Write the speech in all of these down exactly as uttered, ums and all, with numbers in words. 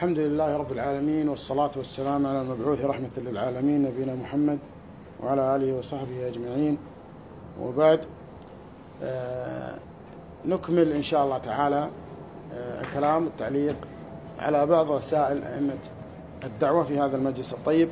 الحمد لله رب العالمين، والصلاة والسلام على المبعوث رحمة للعالمين نبينا محمد وعلى آله وصحبه أجمعين. وبعد آه نكمل إن شاء الله تعالى آه الكلام والتعليق على بعض رسائل أئمة الدعوة في هذا المجلس الطيب.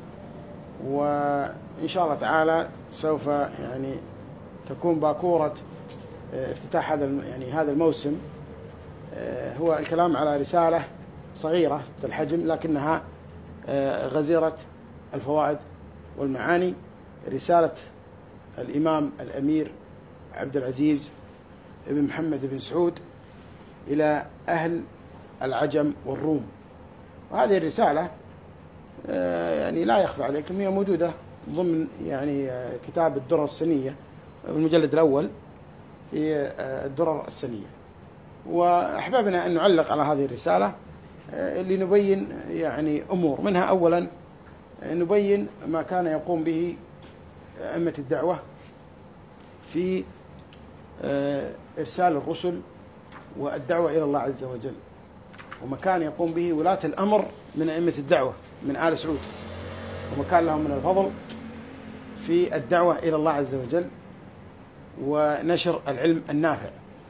وإن شاء الله تعالى سوف يعني تكون باكورة آه افتتاح هذا يعني هذا الموسم آه هو الكلام على رسالة صغيرة الحجم لكنها غزيرة الفوائد والمعاني، رسالة الإمام الأمير عبد العزيز بن محمد بن سعود إلى أهل العجم والروم. وهذه الرسالة يعني لا يخفى عليكم هي موجودة ضمن يعني كتاب الدرر السنية المجلد الأول في الدرر السنية. وأحببنا أن نعلق على هذه الرسالة اللي نبين يعني أمور منها. أولا نبين ما كان يقوم به أئمة الدعوة في إرسال الرسل والدعوة إلى الله عز وجل، وما كان يقوم به ولاة الأمر من أئمة الدعوة من آل سعود، وما كان لهم من الفضل في الدعوة إلى الله عز وجل ونشر العلم النافع.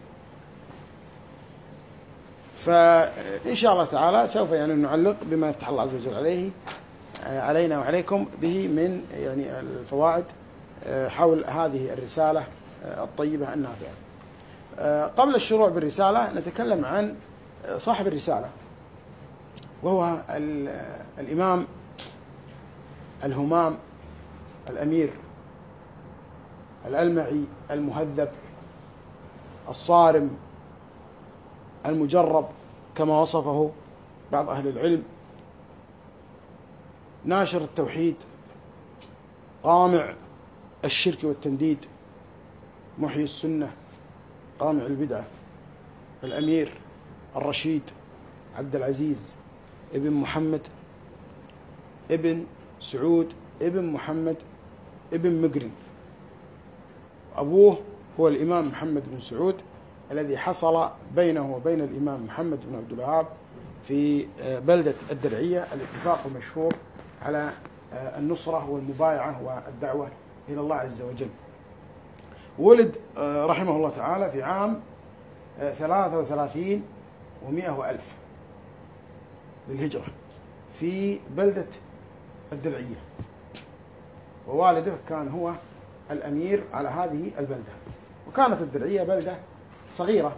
فإن شاء الله تعالى سوف يعني نعلق بما يفتح الله عز وجل عليه علينا وعليكم به من يعني الفوائد حول هذه الرسالة الطيبة النافعة. قبل الشروع بالرسالة نتكلم عن صاحب الرسالة، وهو الإمام الهمام الأمير الألمعي المهذب الصارم المجرب كما وصفه بعض أهل العلم، ناشر التوحيد، قامع الشرك والتنديد، محيي السنة، قامع البدعة، الأمير الرشيد عبد العزيز ابن محمد ابن سعود ابن محمد ابن مقرن. أبوه هو الإمام محمد بن سعود الذي حصل بينه وبين الإمام محمد بن عبد الوهاب في بلدة الدرعية الاتفاق المشهور على النصرة والمبايعة والدعوة إلى الله عز وجل. ولد رحمه الله تعالى في عام ثلاثة وثلاثين ومئة وألف للهجرة في بلدة الدرعية، ووالده كان هو الأمير على هذه البلدة. وكانت الدرعية بلدة صغيرة،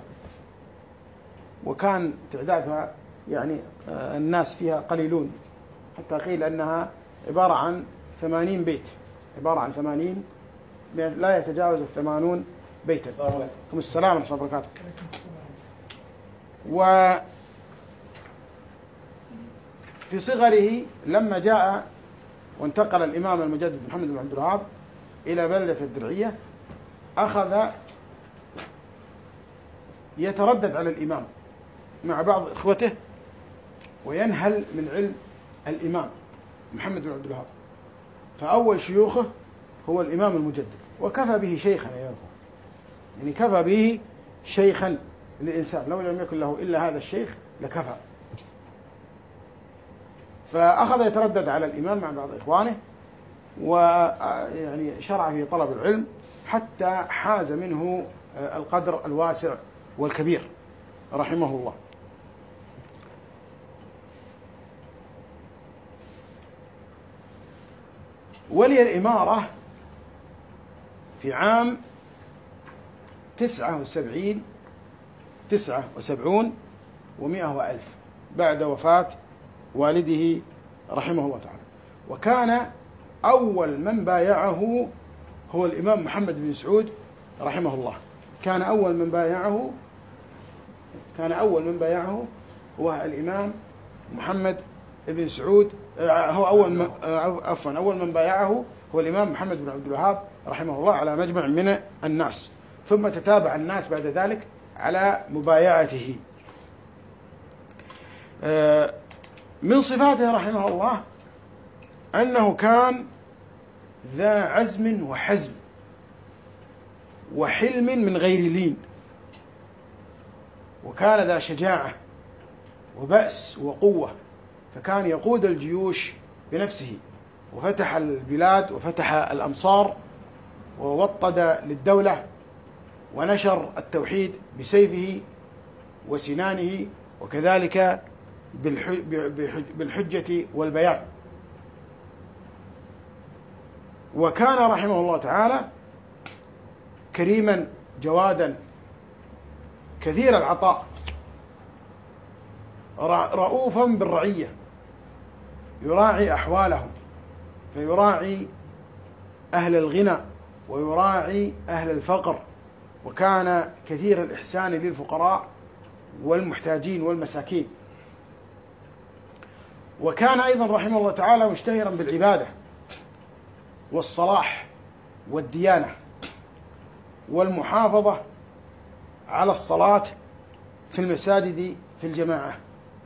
وكان تعدادها يعني الناس فيها قليلون، حتى قيل أنها عبارة عن ثمانين بيت، عبارة عن ثمانين لا يتجاوز الثمانون بيتا. عليكم السلام ورحمة الله وبركاته. وفي صغره لما جاء وانتقل الإمام المجدد محمد بن عبد الوهاب إلى بلدة الدرعية أخذ يتردد على الإمام مع بعض إخوته وينهل من علم الإمام محمد بن عبد الوهاب. فأول شيوخه هو الإمام المجدد، وكفى به شيخا يا أخوة، يعني كفى به شيخا للإنسان، لو لم يكن له إلا هذا الشيخ لكفى. فأخذ يتردد على الإمام مع بعض إخوانه، ويعني شرع في طلب العلم حتى حاز منه القدر الواسع والكبير رحمه الله. ولي الإمارة في عام تسعة وسبعين تسعة وسبعون ومئة وألف بعد وفاة والده رحمه الله تعالى. وكان أول من بايعه هو الإمام محمد بن سعود رحمه الله. كان أول من بايعه كان أول من بايعه هو الإمام محمد بن سعود هو أول من عفوا أول من بايعه هو الإمام محمد بن عبد الوهاب رحمه الله على مجمع من الناس، ثم تتابع الناس بعد ذلك على مبايعته. من صفاته رحمه الله أنه كان ذا عزم وحزم وحلم من غير لين، وكان ذا شجاعة وبأس وقوة، فكان يقود الجيوش بنفسه، وفتح البلاد وفتح الأمصار ووطد للدولة، ونشر التوحيد بسيفه وسنانه، وكذلك بالحجة والبيان. وكان رحمه الله تعالى كريما جوادا كثير العطاء، رؤوفا بالرعية، يراعي أحوالهم، فيراعي أهل الغنى ويراعي أهل الفقر، وكان كثير الإحسان للفقراء والمحتاجين والمساكين. وكان أيضا رحمه الله تعالى مشتهرا بالعبادة والصلاح والديانة والمحافظة على الصلاة في المساجد في الجماعة.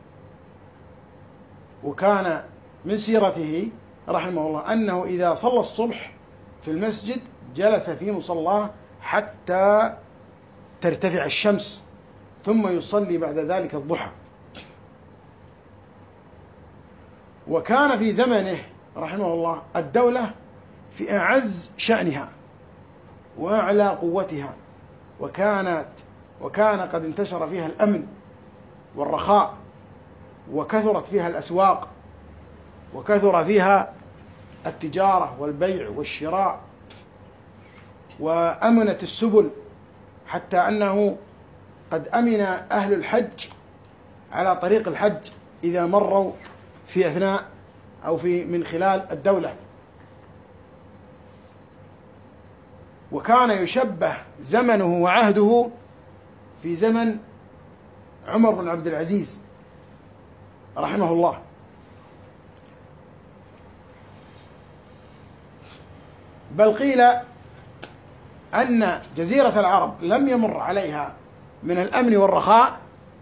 وكان من سيرته رحمه الله أنه إذا صلى الصبح في المسجد جلس في مصلاه حتى ترتفع الشمس، ثم يصلي بعد ذلك الضحى. وكان في زمنه رحمه الله الدولة في أعز شأنها وأعلى قوتها، وكانت وكان قد انتشر فيها الأمن والرخاء، وكثرت فيها الأسواق، وكثر فيها التجارة والبيع والشراء، وأمنت السبل، حتى أنه قد أمن أهل الحج على طريق الحج إذا مروا في أثناء أو في من خلال الدولة. وكان يشبه زمنه وعهده في زمن عمر بن عبد العزيز رحمه الله. بل قيل أن جزيرة العرب لم يمر عليها من الأمن والرخاء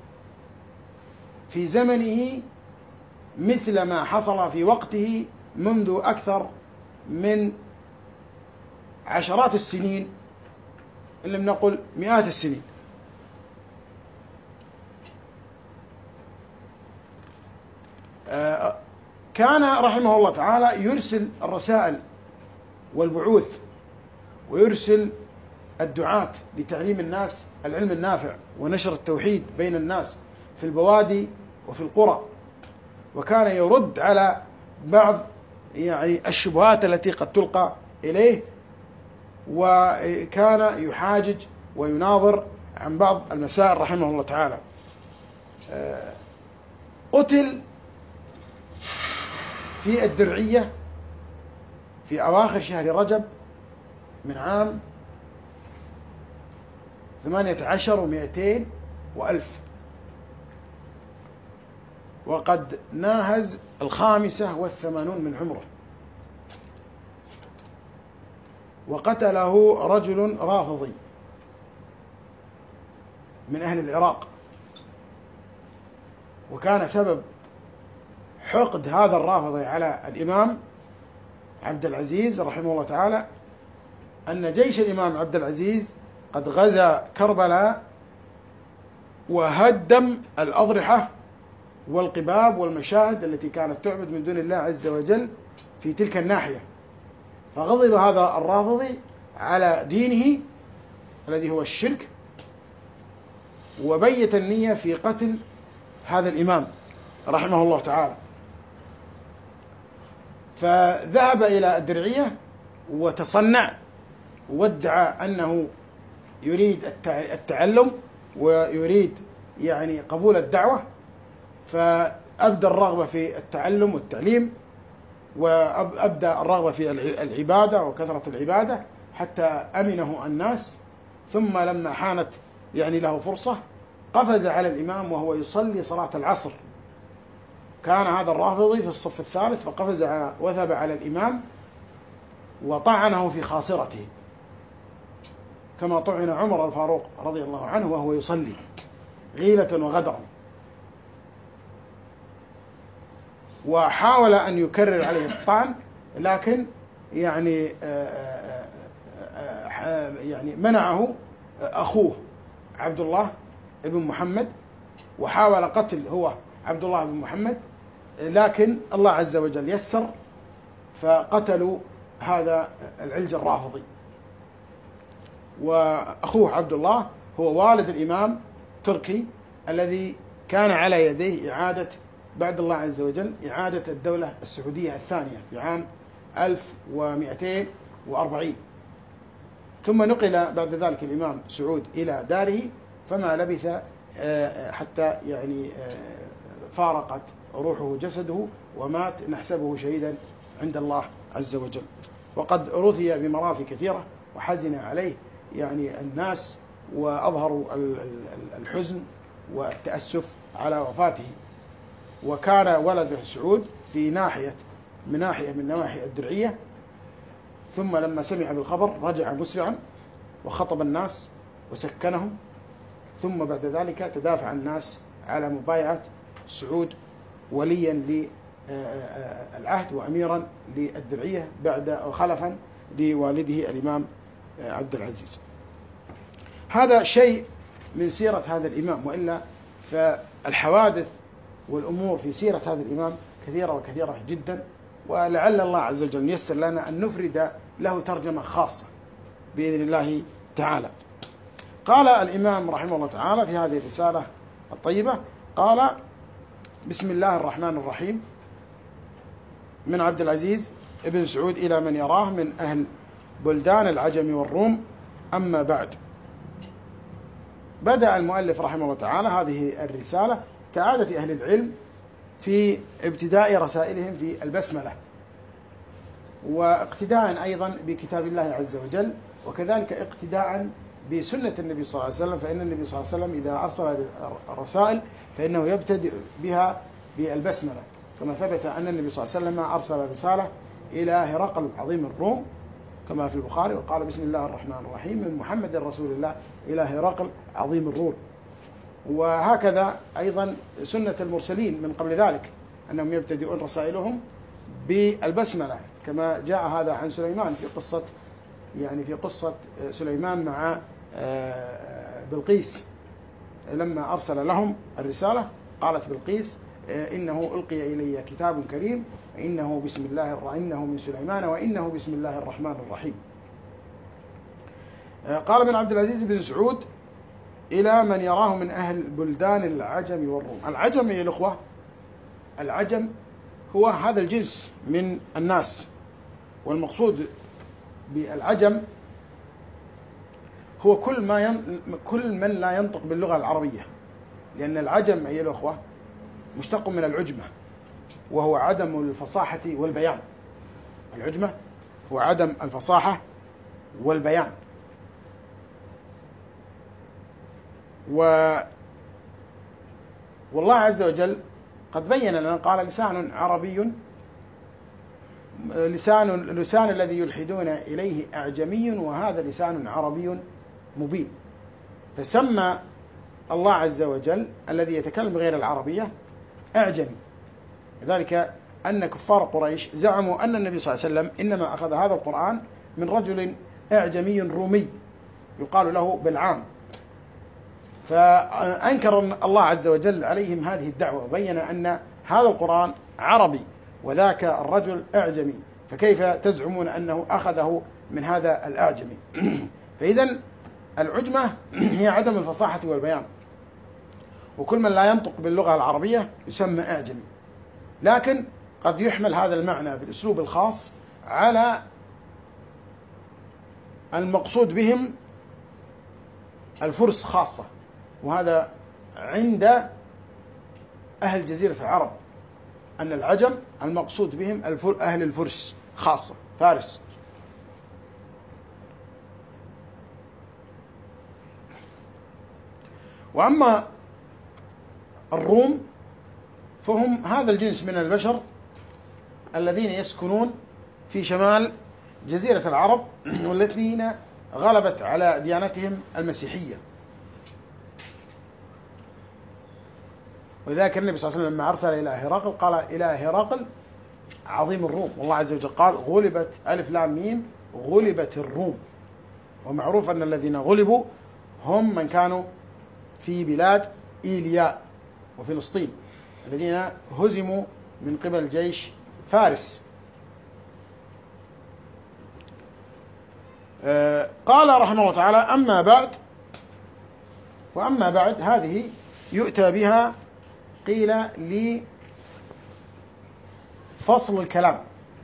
في زمنه مثل ما حصل في وقته منذ أكثر من عشرات السنين، إن لم نقل مئات السنين. كان رحمه الله تعالى يرسل الرسائل والبعوث، ويرسل الدعاة لتعليم الناس العلم النافع ونشر التوحيد بين الناس في البوادي وفي القرى، وكان يرد على بعض يعني الشبهات التي قد تلقى إليه، وكان يحاجج ويناظر عن بعض المسائل رحمه الله تعالى. قتل في الدرعية في أواخر شهر رجب من عام ثمانية عشر ومائتين وألف، وقد ناهز الخامسة والثمانون من عمره. وقتله رجل رافضي من أهل العراق، وكان سبب حقد هذا الرافضي على الإمام عبد العزيز رحمه الله تعالى أن جيش الإمام عبد العزيز قد غزا كربلاء وهدم الأضرحة والقباب والمشاهد التي كانت تعبد من دون الله عز وجل في تلك الناحية. فغضب هذا الرافضي على دينه الذي هو الشرك، وبيت النية في قتل هذا الإمام رحمه الله تعالى. فذهب إلى الدرعية وتصنع، وادعى أنه يريد التعلم ويريد يعني قبول الدعوة، فأبدى الرغبة في التعلم والتعليم، وأبدى الرغبة في العبادة وكثرة العبادة حتى أمنه الناس. ثم لما حانت يعني له فرصة قفز على الإمام وهو يصلي صلاة العصر. كان هذا الرافضي في الصف الثالث، فقفز على وثب على الإمام وطعنه في خاصرته كما طعن عمر الفاروق رضي الله عنه وهو يصلي غيلة وغدرا. وحاول أن يكرر عليه الطعن، لكن يعني يعني منعه أخوه عبد الله ابن محمد، وحاول قتل هو عبد الله بن محمد، لكن الله عز وجل يسر فقتلوا هذا العلج الرافضي. وأخوه عبد الله هو والد الإمام تركي الذي كان على يديه إعادة بعد الله عز وجل إعادة الدولة السعودية الثانية في عام ألف ومئتين وأربعين. ثم نقل بعد ذلك الإمام سعود إلى داره، فما لبث حتى يعني فارقت روحه جسده ومات نحسبه شهيدا عند الله عز وجل. وقد رثي بمراثي كثيرة وحزن عليه يعني الناس، وأظهروا الحزن والتأسف على وفاته. وكان ولد سعود في ناحية من ناحية من نواحي الدرعية، ثم لما سمع بالخبر رجع مسرعا وخطب الناس وسكنهم، ثم بعد ذلك تدافع الناس على مبايعة سعود وليا للعهد وأميرا للدرعية بعد خلفا لوالده الإمام عبد العزيز. هذا شيء من سيرة هذا الإمام، وإلا فالحوادث والأمور في سيرة هذا الإمام كثيرة وكثيرة جدا، ولعل الله عز وجل ييسر لنا أن نفرد له ترجمة خاصة بإذن الله تعالى. قال الإمام رحمه الله تعالى في هذه الرسالة الطيبة، قال: بسم الله الرحمن الرحيم، من عبد العزيز ابن سعود إلى من يراه من أهل بلدان العجم والروم، أما بعد. بدأ المؤلف رحمه الله تعالى هذه الرسالة كعادة أهل العلم في ابتداء رسائلهم في البسملة، واقتداء أيضا بكتاب الله عز وجل، وكذلك اقتداء بسنة النبي صلى الله عليه وسلم، فإن النبي صلى الله عليه وسلم إذا أرسل الرسائل فإنه يبتدئ بها بالبسملة، كما ثبت أن النبي صلى الله عليه وسلم أرسل رسالة إلى هرقل عظيم الروم كما في البخاري، وقال: بسم الله الرحمن الرحيم، من محمد رسول الله إلى هرقل عظيم الروم. وهكذا أيضا سنة المرسلين من قبل ذلك أنهم يبتدئون رسائلهم بالبسملة، كما جاء هذا عن سليمان في قصة يعني في قصة سليمان مع بلقيس، لما أرسل لهم الرسالة قالت بلقيس: إنه ألقي إلي كتاب كريم، إنه بسم الله الرحمن إنه من سليمان وإنه بسم الله الرحمن الرحيم. قال من عبد العزيز بن سعود إلى من يراه من أهل بلدان العجم والروم. العجم يا الأخوة، العجم هو هذا الجنس من الناس، والمقصود بالعجم هو كل ما ين... كل من لا ينطق باللغة العربية، لأن العجم أيها الأخوة مشتق من العجمة، وهو عدم الفصاحة والبيان. العجمة هو عدم الفصاحة والبيان. و والله عز وجل قد بين لنا، قال: لسان عربي، لسان اللسان الذي يلحدون إليه أعجمي، وهذا لسان عربي مبين. فسمى الله عز وجل الذي يتكلم بغير العربية أعجمي، لذلك أن كفار قريش زعموا أن النبي صلى الله عليه وسلم إنما أخذ هذا القرآن من رجل أعجمي رومي يقال له بلعام، فأنكر الله عز وجل عليهم هذه الدعوة، وبين أن هذا القرآن عربي وذاك الرجل أعجمي، فكيف تزعمون أنه أخذه من هذا الأعجمي؟ فإذن العجمة هي عدم الفصاحة والبيان، وكل من لا ينطق باللغة العربية يسمى أعجمي. لكن قد يحمل هذا المعنى في الأسلوب الخاص على المقصود بهم الفرس خاصة، وهذا عند أهل جزيرة العرب، أن العجم المقصود بهم أهل الفرس خاصة، فارس. وأما الروم فهم هذا الجنس من البشر الذين يسكنون في شمال جزيرة العرب، والذين غلبت على ديانتهم المسيحية. ولذلك النبي صلى الله عليه وسلم لما أرسل إلى هرقل قال: إلى هرقل عظيم الروم، والله عز وجل قال: غلبت ألف لام ميم غلبت الروم. ومعروف أن الذين غلبوا هم من كانوا في بلاد إيلياء وفلسطين، الذين هزموا من قبل جيش فارس. قال رحمه الله تعالى: أما بعد. وأما بعد هذه يؤتى بها قيل لفصل الكلام،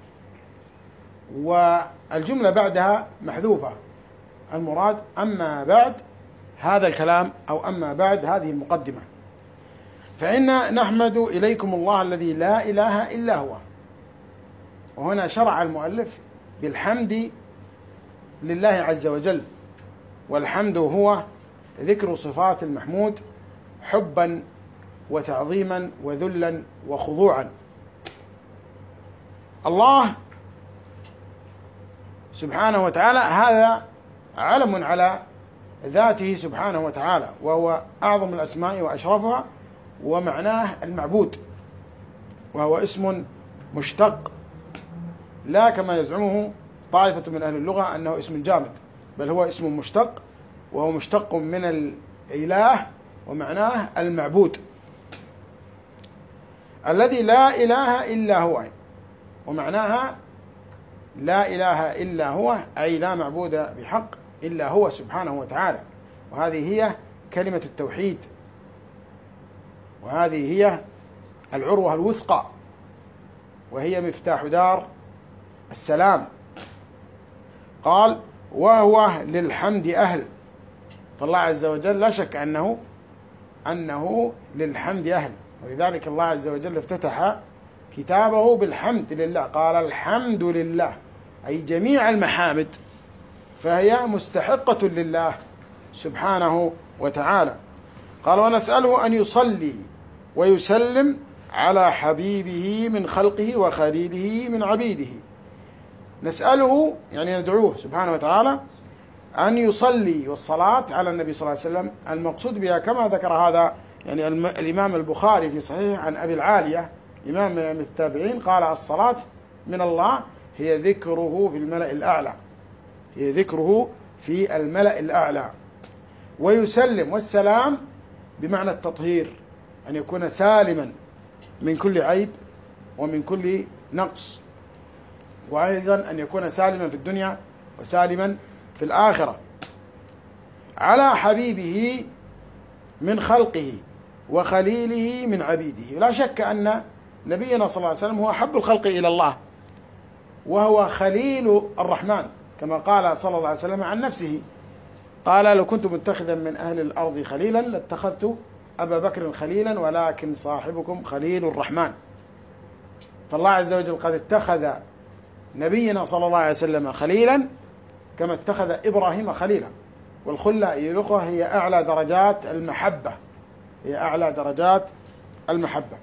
والجملة بعدها محذوفة، المراد أما بعد هذا الكلام، أو أما بعد هذه المقدمة. فإن نحمد إليكم الله الذي لا إله إلا هو. وهنا شرع المؤلف بالحمد لله عز وجل، والحمد هو ذكر صفات المحمود حبا وتعظيما وذلا وخضوعا. الله سبحانه وتعالى هذا علم على ذاته سبحانه وتعالى، وهو أعظم الأسماء وأشرفها، ومعناه المعبود، وهو اسم مشتق، لا كما يزعمه طائفة من أهل اللغة أنه اسم جامد، بل هو اسم مشتق، وهو مشتق من الإله ومعناه المعبود الذي لا إله إلا هو. ومعناها لا إله إلا هو، أي لا معبود بحق إلا هو سبحانه وتعالى. وهذه هي كلمة التوحيد، وهذه هي العروة الوثقى، وهي مفتاح دار السلام. قال: وهو للحمد أهل. فالله عز وجل لا شك أنه أنه للحمد أهل، ولذلك الله عز وجل افتتح كتابه بالحمد لله، قال: الحمد لله، أي جميع المحامد فهي مستحقة لله سبحانه وتعالى. قال: ونسأله أن يصلي ويسلم على حبيبه من خلقه وخليله من عبيده. نسأله يعني ندعوه سبحانه وتعالى أن يصلي، والصلاة على النبي صلى الله عليه وسلم المقصود بها كما ذكر هذا يعني الإمام البخاري في صحيح عن أبي العالية إمام من التابعين، قال: الصلاة من الله هي ذكره في الملأ الأعلى، هي ذكره في الملأ الأعلى. ويسلم، والسلام بمعنى التطهير، أن يكون سالما من كل عيب ومن كل نقص، وأيضا أن يكون سالما في الدنيا وسالما في الآخرة. على حبيبه من خلقه وخليله من عبيده. لا شك أن نبينا صلى الله عليه وسلم هو أحب الخلق إلى الله، وهو خليل الرحمن، كما قال صلى الله عليه وسلم عن نفسه، قال: لو كنت متخذا من أهل الأرض خليلا لاتخذت أبا بكر خليلا ولكن صاحبكم خليل الرحمن. فالله عز وجل قد اتخذ نبينا صلى الله عليه وسلم خليلا كما اتخذ إبراهيم خليلا. والخلة الأخوة هي أعلى درجات المحبة، هي أعلى درجات المحبة.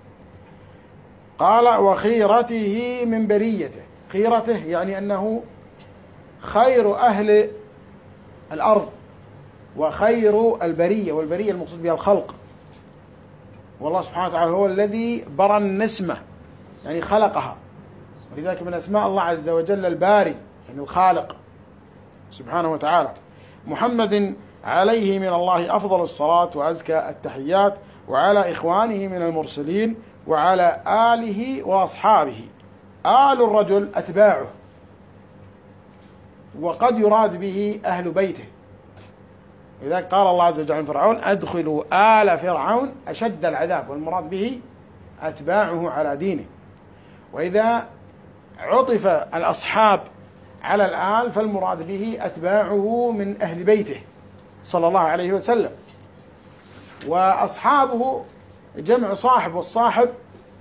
قال: وخيرته من بريته. خيرته يعني أنه خير أهل الأرض وخير البرية، والبرية المقصود بها الخلق. والله سبحانه وتعالى هو الذي برى النسمة، يعني خلقها، ولذلك من أسماء الله عز وجل الباري، يعني الخالق سبحانه وتعالى. محمد عليه من الله أفضل الصلاة وأزكى التحيات، وعلى إخوانه من المرسلين، وعلى آله وأصحابه. آل الرجل أتباعه، وقد يراد به أهل بيته. لذلك قال الله عز وجل عن فرعون: أدخلوا آل فرعون أشد العذاب، والمراد به أتباعه على دينه. وإذا عطف الأصحاب على الآل فالمراد به أتباعه من أهل بيته صلى الله عليه وسلم. وأصحابه جمع صاحب، والصاحب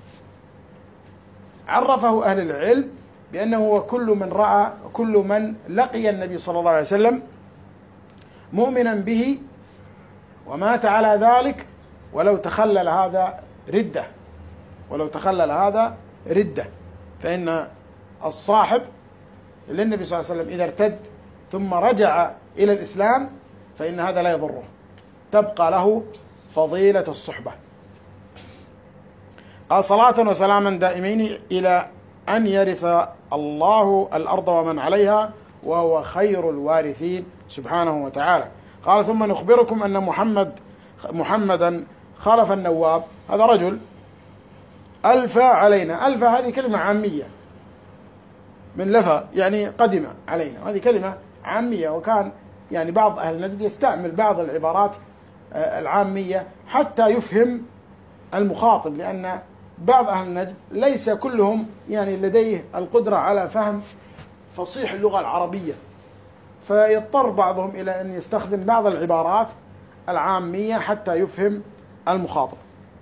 عرفه أهل العلم بأنه هو كل من رأى كل من لقي النبي صلى الله عليه وسلم مؤمنا به ومات على ذلك، ولو تخلل هذا ردة، ولو تخلل هذا ردة. فإن الصاحب للنبي صلى الله عليه وسلم إذا ارتد ثم رجع إلى الإسلام فإن هذا لا يضره، تبقى له فضيلة الصحبة. قال: صلاة وسلاما دائمين إلى أن يرث الله الأرض ومن عليها، وهو خير الوارثين سبحانه وتعالى. قال: ثم نخبركم أن محمد محمدا خلف النواب. هذا رجل ألف علينا. ألف هذه كلمة عامية من لفى، يعني قدم علينا، هذه كلمة عامية. وكان يعني بعض أهل نجد يستعمل بعض العبارات العامية حتى يفهم المخاطب، لأن بعض أهل نجد ليس كلهم يعني لديه القدرة على فهم فصيح اللغة العربية، فيضطر بعضهم إلى أن يستخدم بعض العبارات العامية حتى يفهم المخاطب.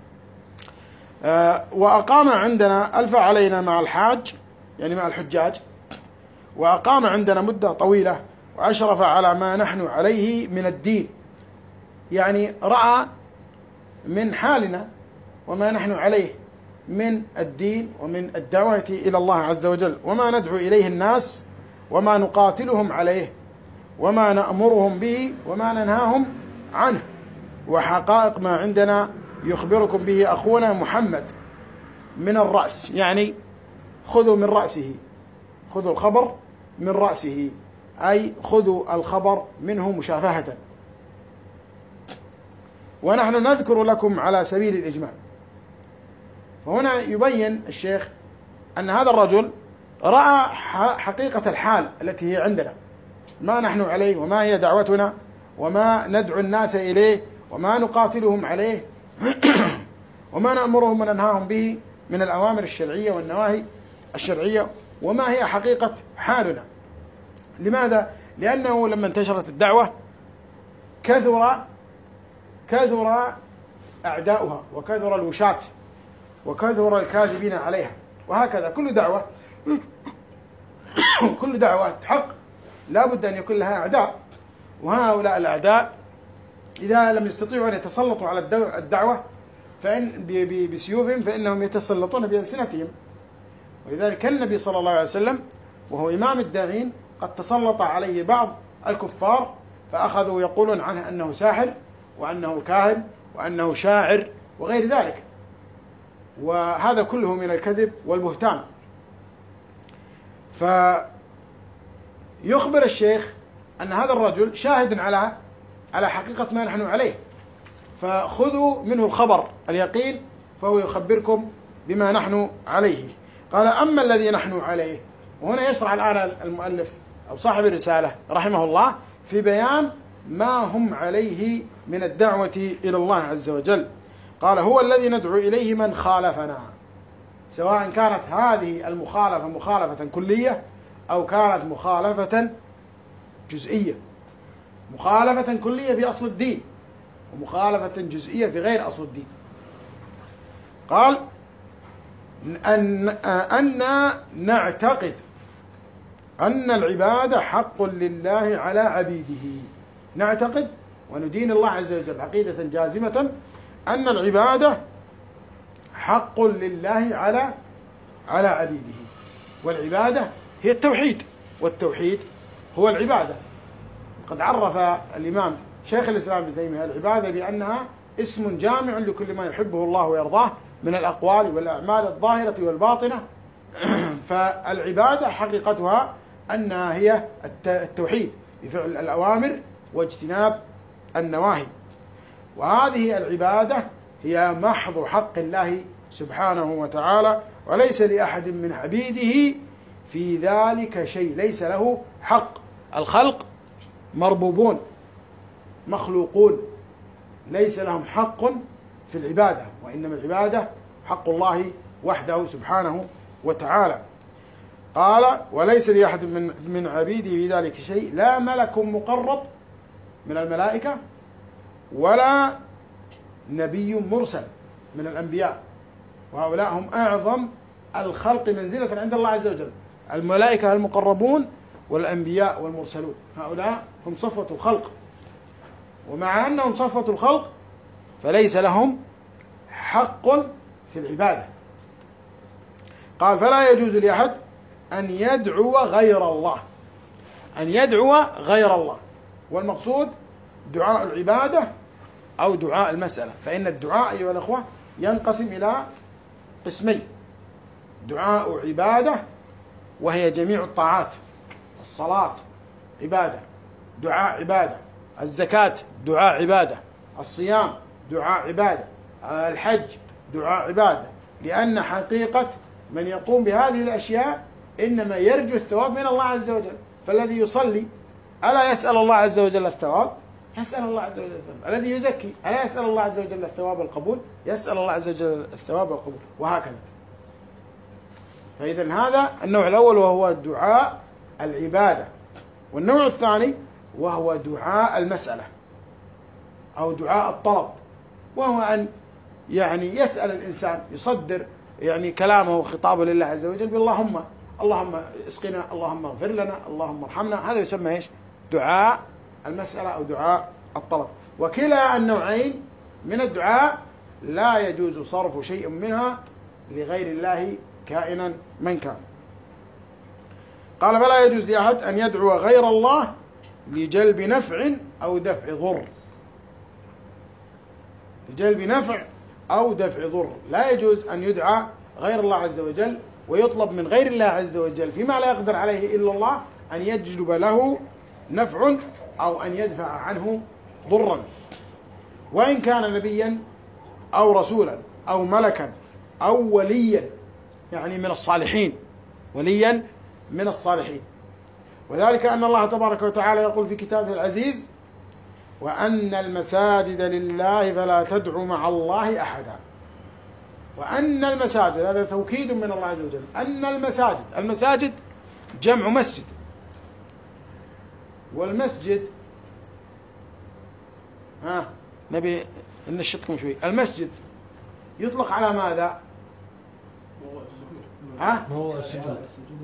وأقام عندنا ألف علينا مع الحاج، يعني مع الحجاج، وأقام عندنا مدة طويلة وأشرف على ما نحن عليه من الدين، يعني رأى من حالنا وما نحن عليه من الدين ومن الدعوة إلى الله عز وجل، وما ندعو إليه الناس، وما نقاتلهم عليه، وما نأمرهم به، وما ننهاهم عنه، وحقائق ما عندنا يخبركم به أخونا محمد من الرأس، يعني خذوا من رأسه، خذوا الخبر من رأسه، أي خذوا الخبر منه مشافهة. ونحن نذكر لكم على سبيل الإجمال. فهنا يبين الشيخ أن هذا الرجل رأى حقيقة الحال التي هي عندنا، ما نحن عليه، وما هي دعوتنا، وما ندعو الناس إليه، وما نقاتلهم عليه، وما نأمرهم وننهاهم به من الأوامر الشرعية والنواهي الشرعية، وما هي حقيقة حالنا. لماذا؟ لأنه لما انتشرت الدعوة كثر كثر أعداؤها، وكثر الوشاة، وكثر الكاذبين عليها، وهكذا كل دعوة كل دعوة حق لا بد أن يكون لها أعداء، وهؤلاء الأعداء إذا لم يستطيعوا أن يتسلطوا على الدعوة فإن بسيوفهم فإنهم يتسلطون بألسنتهم. ولذلك كان النبي صلى الله عليه وسلم وهو إمام الداعين قد تسلط عليه بعض الكفار، فأخذوا يقولون عنه أنه ساحر، وأنه كاهن، وأنه شاعر، وغير ذلك، وهذا كله من الكذب والبهتان. فيخبر الشيخ أن هذا الرجل شاهد على على حقيقة ما نحن عليه، فخذوا منه الخبر اليقين، فهو يخبركم بما نحن عليه. قال: أما الذي نحن عليه. وهنا يشرع الآن المؤلف أو صاحب الرسالة رحمه الله في بيان ما هم عليه من الدعوة إلى الله عز وجل. قال: هو الذي ندعو إليه من خالفنا، سواء كانت هذه المخالفة مخالفة كلية أو كانت مخالفة جزئية. مخالفة كلية في أصل الدين، ومخالفة جزئية في غير أصل الدين. قال: أن أن نعتقد أن العبادة حق لله على عبيده. نعتقد وندين الله عز وجل عقيدة جازمة أن العبادة حق لله على على عبيده، والعبادة هي التوحيد، والتوحيد هو العبادة. قد عرف الإمام شيخ الإسلام ابن تيمية العبادة بأنها اسم جامع لكل ما يحبه الله ويرضاه من الأقوال والأعمال الظاهرة والباطنة. فالعبادة حقيقتها أنها هي التوحيد بفعل الأوامر واجتناب النواهي، وهذه العبادة هي محض حق الله سبحانه وتعالى، وليس لأحد من عبيده في ذلك شيء، ليس له حق. الخلق مربوبون مخلوقون، ليس لهم حق في العبادة، وإنما العبادة حق الله وحده سبحانه وتعالى. قال: وليس لأحد من من عبيده في ذلك شيء، لا ملك مقرب من الملائكة، ولا نبي مرسل من الأنبياء، وهؤلاء هم أعظم الخلق منزلة عند الله عز وجل. الملائكة المقربون والأنبياء والمرسلون، هؤلاء هم صفوة الخلق، ومع أنهم صفوة الخلق فليس لهم حق في العبادة. قال: فلا يجوز لأحد أن يدعو غير الله، أن يدعو غير الله، والمقصود دعاء العبادة أو دعاء المسألة. فإن الدعاء أيها الأخوة ينقسم إلى قسمين: دعاء عبادة وهي جميع الطاعات، الصلاة عبادة دعاء عبادة، الزكاة دعاء عبادة، الصيام دعاء عبادة، الحج دعاء عبادة، لأن حقيقة من يقوم بهذه الأشياء إنما يرجو الثواب من الله عز وجل. فالذي يصلي ألا يسأل الله عز وجل الثواب؟ يسأل الله عز وجل الثواب. الذي يزكي ألا يسأل الله عز وجل الثواب والقبول؟ يسأل الله عز وجل الثواب والقبول، وهكذا. فإذا هذا النوع الأول وهو دعاء العبادة. والنوع الثاني وهو دعاء المسألة أو دعاء الطلب، وهو أن يعني يسأل الإنسان، يصدر يعني كلامه وخطابه لله عز وجل باللهم، اللهم اسقنا، اللهم اغفر لنا، اللهم ارحمنا. هذا يسمى ايش؟ دعاء المسألة أو دعاء الطلب. وكلا النوعين من الدعاء لا يجوز صرف شيء منها لغير الله كائنا من كان. قال فلا يجوز لأحد أن يدعو غير الله لجلب نفع أو دفع ضر. لجلب نفع أو دفع ضر، لا يجوز أن يدعى غير الله عز وجل ويطلب من غير الله عز وجل فيما لا يقدر عليه إلا الله أن يجلب له نفع أو أن يدفع عنه ضرا، وإن كان نبيا أو رسولا أو ملكا أو وليا، يعني من الصالحين، وليا من الصالحين. وذلك أن الله تبارك وتعالى يقول في كتابه العزيز: وأن المساجد لله فلا تدعوا مع الله أحدا. وأن المساجد، هذا توكيد من الله عز وجل. أن المساجد، المساجد جمع مسجد، والمسجد ها نبي نشطكم شوي. المسجد يطلق على ماذا؟ ها؟ موضع السجود.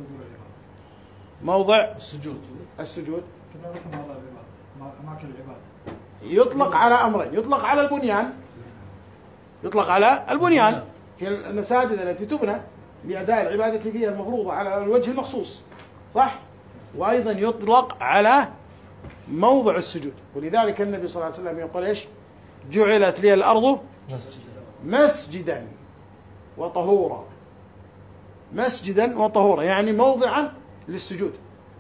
موضع السجود. السجود كذلك موضع العبادة، أماكن العبادة. يطلق على أمرين: يطلق على البنيان، يطلق على البنيان، هي المساجد التي تبنى لأداء العبادة فيها المفروضة على الوجه المخصوص، صح؟ وأيضا يطلق على موضع السجود. ولذلك النبي صلى الله عليه وسلم يقول إيش؟ جعلت لي الأرض مسجدا وطهورا. مسجدا وطهورا يعني موضعا للسجود.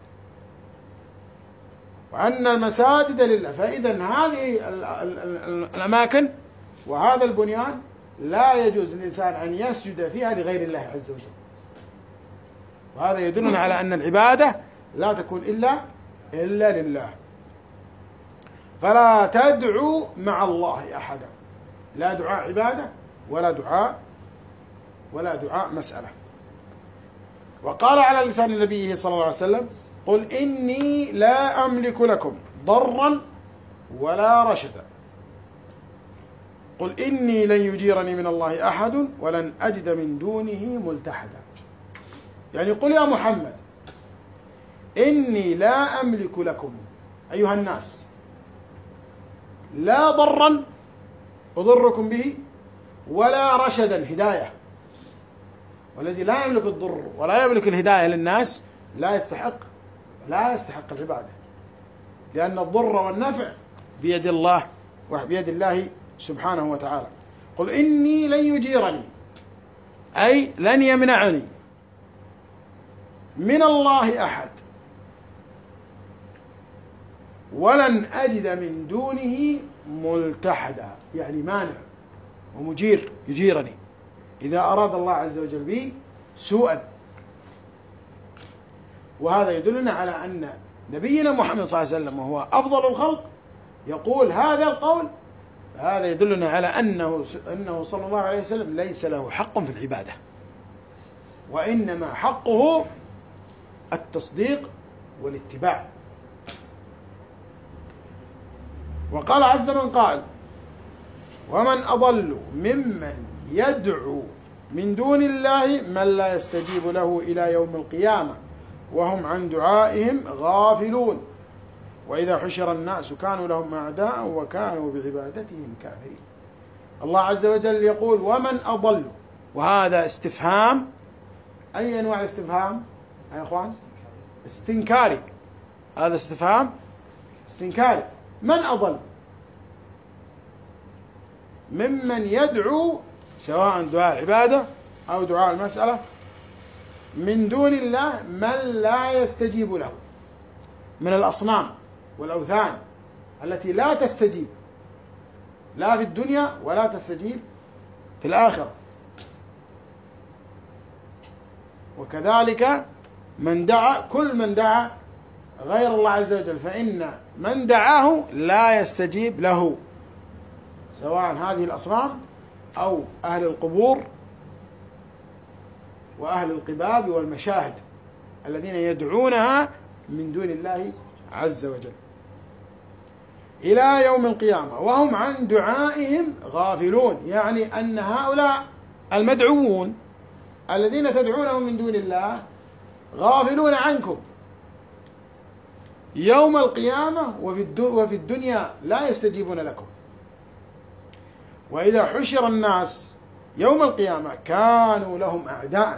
وأن المساجد لله، فإذا هذه الأماكن وهذا البنيان لا يجوز للإنسان أن يسجد فيها لغير الله عز وجل. وهذا يدلنا على أن العبادة لا تكون إلا إلا لله. فلا تدعو مع الله أحدا، لا دعاء عبادة ولا دعاء ولا دعاء مسألة. وقال على لسان نبيه صلى الله عليه وسلم: قل إني لا أملك لكم ضرا ولا رشدا. قل إني لن يجيرني من الله أحد ولن أجد من دونه ملتحدا. يعني قل يا محمد إني لا أملك لكم أيها الناس لا ضرا أضركم به ولا رشدا هداية. والذي لا يملك الضر ولا يملك الهداية للناس لا يستحق لا يستحق العبادة، لأن الضر والنفع بيد الله وبيد الله سبحانه وتعالى. قل إني لن يجيرني، أي لن يمنعني من الله أحد ولن أجد من دونه ملتحدا، يعني مانع ومجير يجيرني إذا أراد الله عز وجل بي سوءا. وهذا يدلنا على أن نبينا محمد صلى الله عليه وسلم وهو أفضل الخلق يقول هذا القول. هذا يدلنا على أنه أنه صلى الله عليه وسلم ليس له حق في العبادة، وإنما حقه التصديق والاتباع. وقال عز من قائل: ومن أضل ممن يدعو من دون الله من لا يستجيب له إلى يوم القيامة وهم عن دعائهم غافلون وإذا حشر الناس كانوا لهم أعداء وكانوا بعبادتهم كافرين. الله عز وجل يقول: ومن أضل، وهذا استفهام. أي أنواع الاستفهام يا أخوان؟ استنكاري. هذا استفهام استنكاري. من أضل ممن يدعو سواء دعاء العبادة أو دعاء المسألة من دون الله من لا يستجيب له، من الأصنام والأوثان التي لا تستجيب لا في الدنيا ولا تستجيب في الآخرة. وكذلك من دعا، كل من دعا غير الله عز وجل فإن من دعاه لا يستجيب له، سواء هذه الأصنام أو أهل القبور وأهل القباب والمشاهد الذين يدعونها من دون الله عز وجل إلى يوم القيامة وهم عن دعائهم غافلون. يعني أن هؤلاء المدعوون الذين تدعونهم من دون الله غافلون عنكم يوم القيامة وفي الدنيا لا يستجيبون لكم. وإذا حشر الناس يوم القيامة كانوا لهم أعداء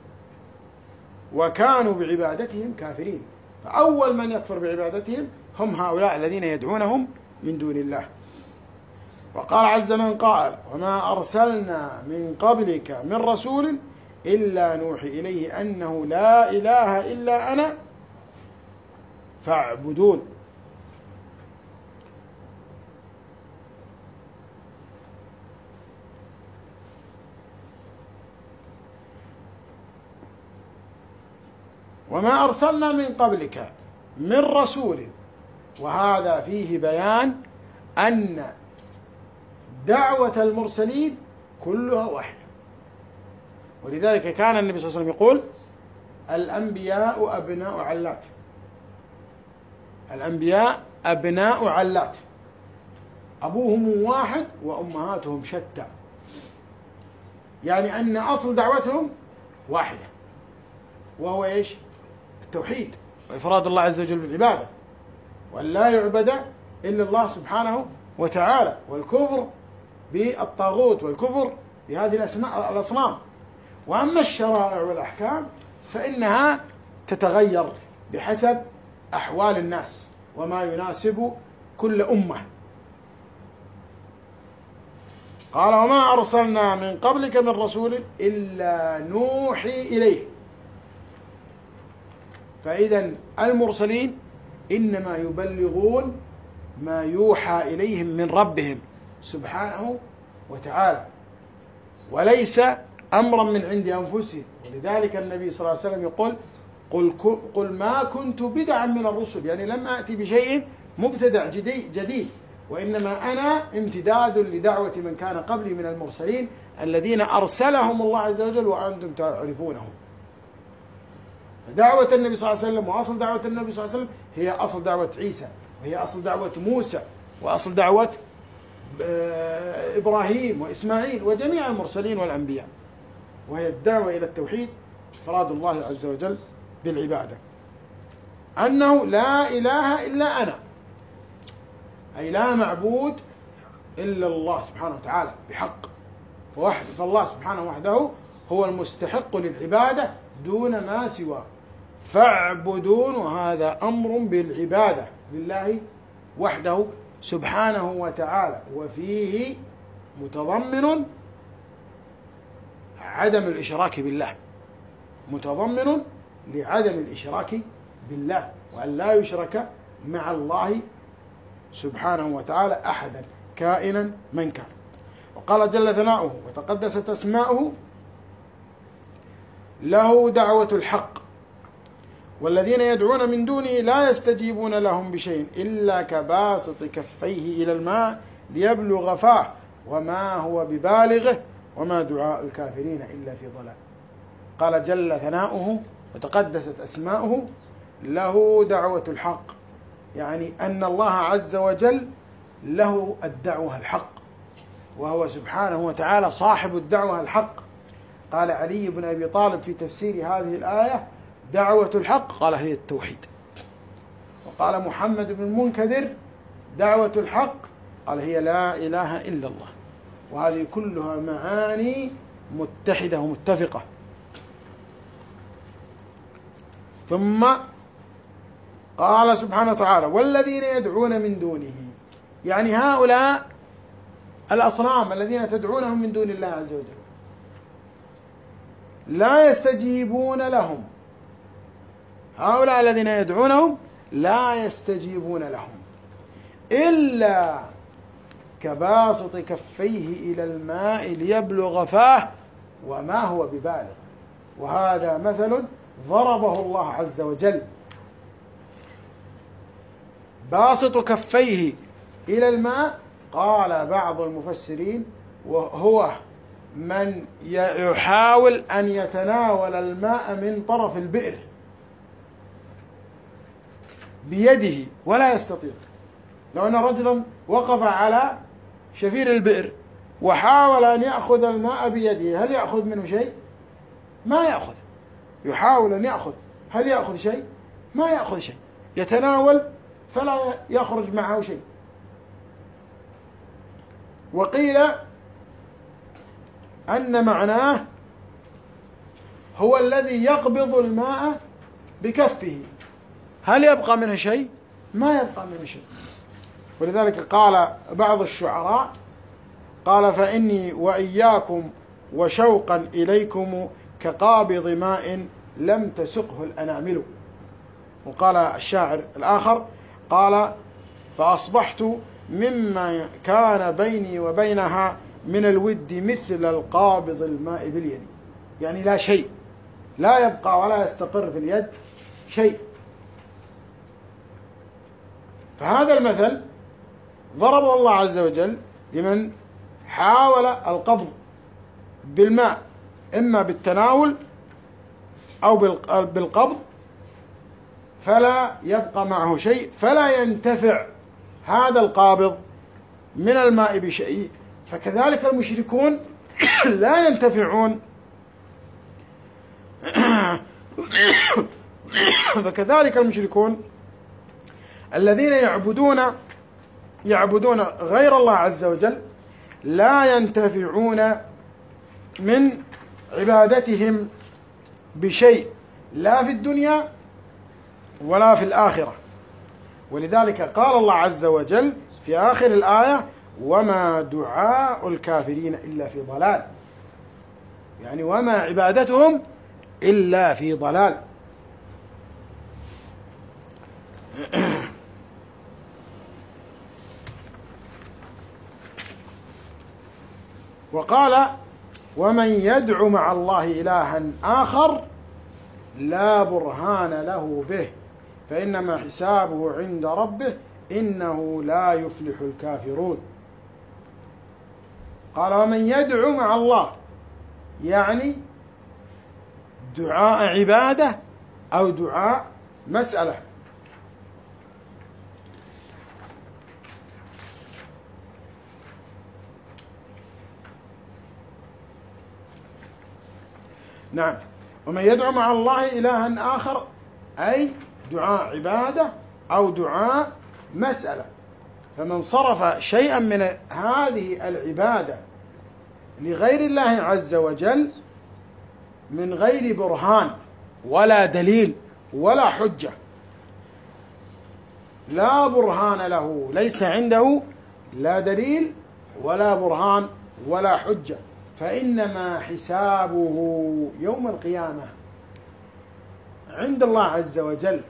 وكانوا بعبادتهم كافرين، فأول من يكفر بعبادتهم هم هؤلاء الذين يدعونهم من دون الله. وقال عز من قال وما أرسلنا من قبلك من رسول إلا نوحي إليه أنه لا إله إلا أنا فاعبدون. وما أرسلنا من قبلك من رسول، وهذا فيه بيان أن دعوة المرسلين كلها واحدة، ولذلك كان النبي صلى الله عليه وسلم يقول الأنبياء أبناء علات، الأنبياء أبناء علات، أبوهم واحد وأمهاتهم شتى، يعني أن أصل دعوتهم واحدة، وهو إيش؟ التوحيد وإفراد الله عز وجل بالعبادة، وأن لا يعبد إلا الله سبحانه وتعالى، والكفر بالطاغوت والكفر بهذه الأصنام. وأما الشرائع والأحكام فإنها تتغير بحسب أحوال الناس وما يناسب كل أمة. قال وما أرسلنا من قبلك من رسول إلا نوحي إليه. فإذا المرسلين إنما يبلغون ما يوحى إليهم من ربهم سبحانه وتعالى، وليس أمرا من عند أنفسهم. ولذلك النبي صلى الله عليه وسلم يقول قل, قل ما كنت بدعا من الرسل، يعني لم أأتي بشيء مبتدع جديد، وإنما أنا امتداد لدعوة من كان قبلي من المرسلين الذين أرسلهم الله عز وجل وأنتم تعرفونهم. فدعوة النبي صلى الله عليه وسلم وأصل دعوة النبي صلى الله عليه وسلم هي أصل دعوة عيسى، وهي أصل دعوة موسى، وأصل دعوة إبراهيم وإسماعيل وجميع المرسلين والأنبياء، وهي الدعوة إلى التوحيد إفراد الله عز وجل بالعبادة، أنه لا إله إلا أنا، أي لا معبود إلا الله سبحانه وتعالى بحق، فوحد فالله سبحانه وحده هو المستحق للعبادة دون ما سواه، فاعبدون، وهذا أمر بالعبادة لله وحده سبحانه وتعالى، وفيه متضمن عدم الإشراك بالله، متضمن لعدم الإشراك بالله، وأن لا يشرك مع الله سبحانه وتعالى أحدا كائنا من كان. وقال جل ثناؤه وتقدست أسماؤه له دعوة الحق والذين يدعون من دونه لا يستجيبون لهم بشيء إلا كباسط كفيه إلى الماء ليبلغ فاه وما هو ببالغه وما دعاء الكافرين إلا في ضلال. قال جل ثناؤه وتقدست أسماؤه له دعوة الحق، يعني أن الله عز وجل له الدعوة الحق، وهو سبحانه وتعالى صاحب الدعوة الحق. قال علي بن أبي طالب في تفسير هذه الآية دعوة الحق قال هي التوحيد. وقال محمد بن المنكدر دعوة الحق قال هي لا إله إلا الله. وهذه كلها معاني متحدة ومتفقة. ثم قال سبحانه وتعالى والذين يدعون من دونه، يعني هؤلاء الأصنام الذين تدعونهم من دون الله عز وجل لا يستجيبون لهم، هؤلاء الذين يدعونهم لا يستجيبون لهم إلا كباسط كفيه إلى الماء ليبلغ فاه وما هو ببالغ، وهذا مثل ضربه الله عز وجل. باسط كفيه إلى الماء، قال بعض المفسرين وهو من يحاول أن يتناول الماء من طرف البئر بيده ولا يستطيع. لو أن رجلا وقف على شفير البئر وحاول أن يأخذ الماء بيده، هل يأخذ منه شيء؟ ما يأخذ. يحاول أن يأخذ، هل يأخذ شيء؟ ما يأخذ شيء. يتناول فلا يخرج معه شيء. وقيل أن معناه هو الذي يقبض الماء بكفه، هل يبقى منه شيء؟ ما يبقى منه شيء. ولذلك قال بعض الشعراء، قال فإني وإياكم وشوقا إليكم كقابض ماء لم تسقه الأنامل. وقال الشاعر الآخر قال فأصبحت مما كان بيني وبينها من الود مثل القابض الماء باليد، يعني لا شيء، لا يبقى ولا يستقر في اليد شيء. فهذا المثل ضربه الله عز وجل لمن حاول القبض بالماء إما بالتناول أو بالقبض فلا يبقى معه شيء، فلا ينتفع هذا القابض من الماء بشيء. فكذلك المشركون لا ينتفعون فكذلك المشركون الذين يعبدون يعبدون غير الله عز وجل لا ينتفعون من عبادتهم بشيء، لا في الدنيا ولا في الآخرة. ولذلك قال الله عز وجل في آخر الآية وما دعاء الكافرين إلا في ضلال، يعني وما عبادتهم إلا في ضلال. وقال ومن يدعو مع الله إلها آخر لا برهان له به فإنما حسابه عند ربه إنه لا يفلح الكافرون. قال ومن يدعو مع الله، يعني دعاء عبادة أو دعاء مسألة. نعم، ومن يدعو مع الله إلها آخر أي دعاء عبادة أو دعاء مسألة. فمن صرف شيئا من هذه العبادة لغير الله عز وجل من غير برهان ولا دليل ولا حجة، لا برهان له، ليس عنده لا دليل ولا برهان ولا حجة، فإنما حسابه يوم القيامة عند الله عز وجل،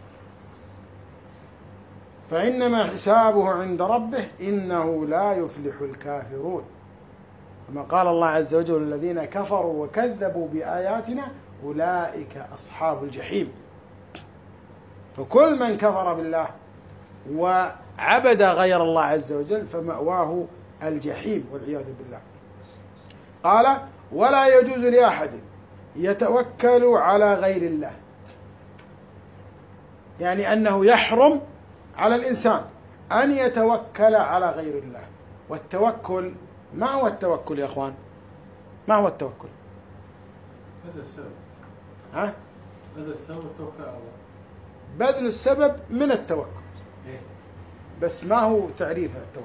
فإنما حسابه عند ربه إنه لا يفلح الكافرون. كما قال الله عز وجل الذين كفروا وكذبوا بآياتنا أولئك أصحاب الجحيم. فكل من كفر بالله وعبد غير الله عز وجل فمأواه الجحيم والعياذ بالله. قال ولا يجوز لأحد يتوكل على غير الله، يعني أنه يحرم على الإنسان أن يتوكل على غير الله. والتوكل، ما هو التوكل يا أخوان؟ ما هو التوكل؟ هذا السبب. ها؟ هذا السبب التوكل على الله. بذل السبب من التوكل. إيه؟ بس ما هو تعريف التوكل؟